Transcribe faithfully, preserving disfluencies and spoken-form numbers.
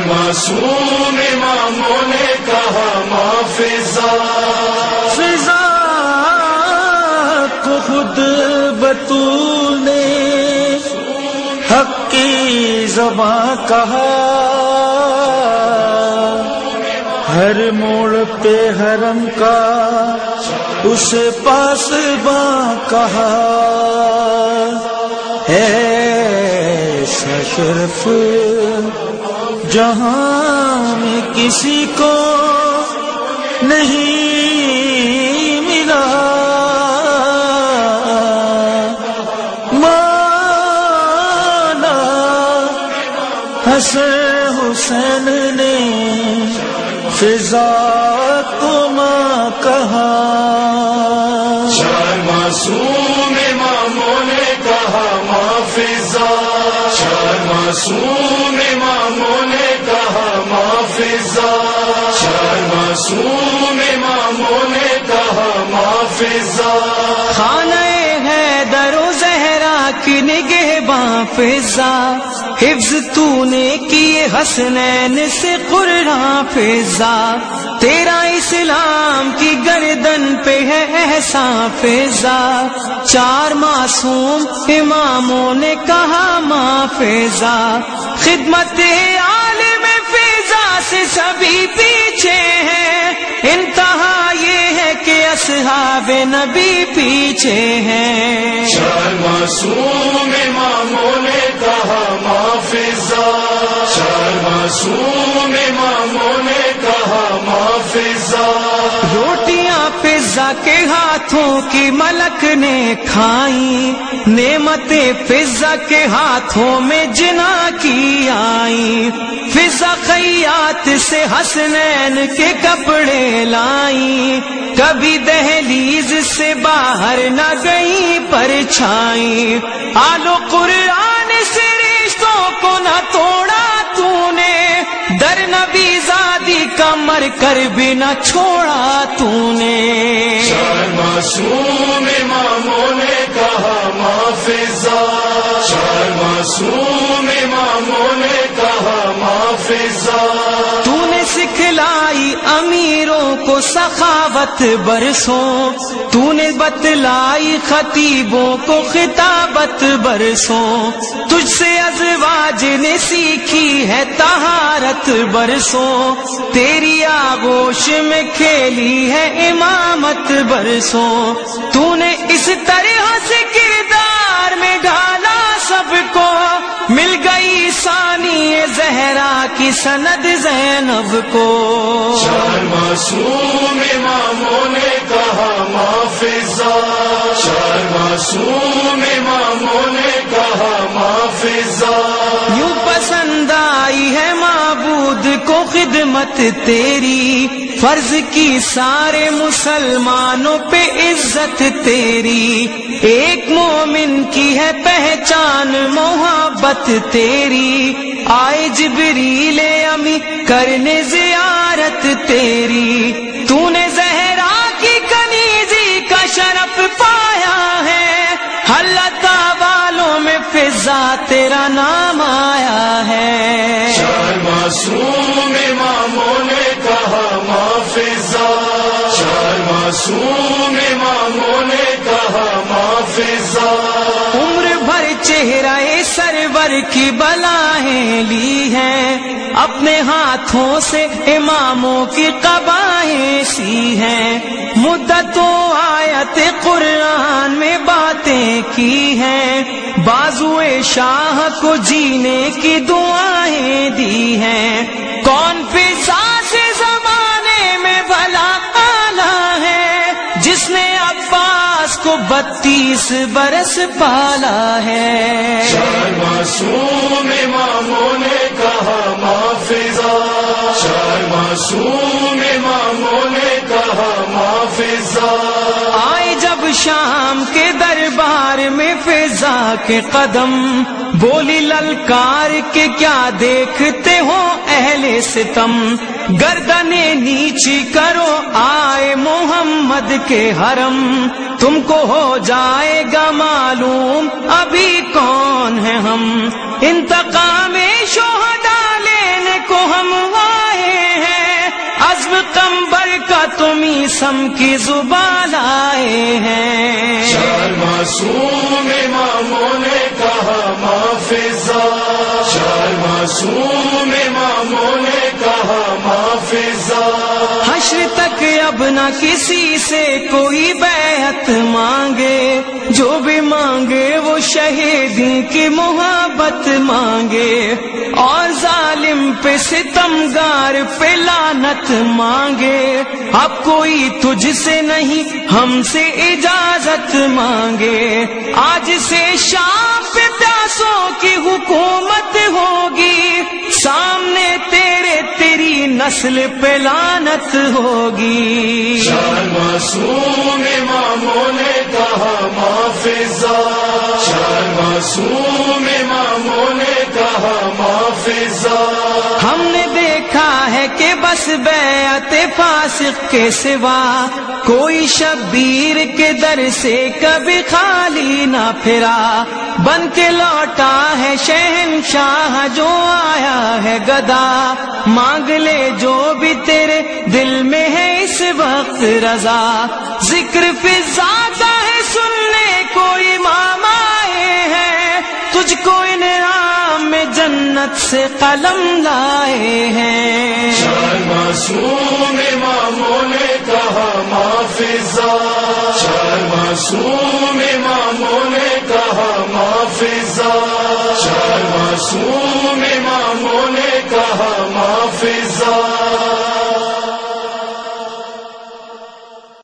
معصوم اماموں نے کہا ما فضا، فضا کو خود بطول نے حق کی زباں کہا، ہر موڑ پہ حرم کا اسے پاسباں کہا، ایسا شرف جہاں میں کسی کو نہیں ملا، مولا حسن حسین نے فضا کو ماں کہا، چار معصوم اماموں نے کہا ما فضا، چار معصوم اماموں نے کہا ما فضا، چار معصوم اماموں نے کہا ما فضا، خانہ حیدر و زہرا کی نگہباں فضا، حفظ تو نے کیے حسنین سے قرآن فضا، تیرا اسلام کی گردن پہ ہے احسان فضا، چار معصوم اماموں نے کہا ما فضا، خدمت عالم فضا سے سبھی پیچھے ہیں، انتہا یہ ہے کہ اصحاب نبی پیچھے ہیں، چار معصوم اماموں نے کہا ما فضا، چار معصوم اماموں نے کہا ما فضا، روٹیاں فضا کے ہاتھوں کی ملک نے کھائیں، نعمتیں فضا کے ہاتھوں میں جنا کی آئیں، فضا خیاط سے حسنین کے کپڑے لائیں، کبھی دہلیز سے باہر نہ گئی پرچھائیں، آلو قرآن سے رشتوں کو نہ توڑا تو نے، در نبی زادی کا مر کر بھی نہ چھوڑا تو نے، چار معصوم اماموں نے کہا ما فضا، چار معصوم اماموں نے کہا ما فضا، تو نے سکھلائی امیروں کو سخاوت برسوں، تو نے بتلائی خطیبوں کو خطابت برسوں، تجھ سے ازواج نے سیکھی ہے طہارت برسوں، تیری آغوش میں کھیلی ہے امامت برسوں، تو نے اس طرح سے کردار میں ڈالا سب کو، مل گئی ثانی زہرا کی سند زینب کو، چار معصوم اماموں نے کہا ما فضا، چار معصوم اماموں نے کہا ما فضا، یوں پسند آئی ہے معبود کو خدمت تیری، فرض کی سارے مسلمانوں پہ عزت تیری، ایک مومن کی ہے پہچان محبت تیری، آئے جبریل امی کرنے زیارت تیری، تو نے زہرا کی کنیزی کا شرف پایا ہے، حلتا والوں میں فضا تیرا نام آیا ہے، چار معصوم اماموں نے کہا ما فضا، چار معصوم اماموں نے کہا ما فضا، عمر بھر چہرہ سرور کی بلائیں لی ہیں، اپنے ہاتھوں سے اماموں کی قبائیں سی ہیں، مدتوں آیت قرآن میں باتیں کی ہیں، بازوئے شاہ کو جینے کی دعائیں دی ہیں، کون فضا سے زمانے میں بھلا آلہ ہے، جس نے عباس کو بتیس برس پالا ہے، چار معصوم اماموں نے کہا ما فضا، چار معصوم اماموں نے کہا ما فضا، آئے جب شام کے دربار میں فضا کے قدم، بولی للکار کے کیا دیکھتے ہو اہل ستم، گردنیں نیچی کرو آئے محمد کے حرم، تم کو ہو جائے گا معلوم ابھی کون ہے ہم، انتقام شہداء لینے کو ہم تم سم کی زبان آئے ہیں. چار معصوم اماموں نے کہا مافضا، چار معصوم اماموں نے کہا مافضا. حشر تک اب نہ کسی سے کوئی بیعت مانگے، جو بھی مانگے وہ شہیدی کی محبت مانگے، اور ظالم پہ ستمگار پہ لعنت مانگے. اب کوئی تجھ سے نہیں ہم سے اجازت مانگے. آج سے شام پہ پیاسوں کی حکومت ہوگی، سامنے تیرے تیری نسل پہ لعنت ہوگی. چار معصوم اماموں نے کہا مافضا، چار معصوم اماموں نے کہا مافضا. ہم نے دیکھا ہے کہ بس بیعت فاسق کے سوا کوئی شبیر کے در سے کبھی خالی نہ پھرا. بن کے لوٹا ہے شہنشاہ جو آیا ہے گدا، مانگ لے جو بھی تیرے دل میں ہے اس وقت رضا. ذکر فضا کا ہے سننے کو امام آئے ہیں، تجھ کو انعام میں جنت سے قلم لائے ہیں. چار معصوم اماموں نے کہا مافضا، چار معصوم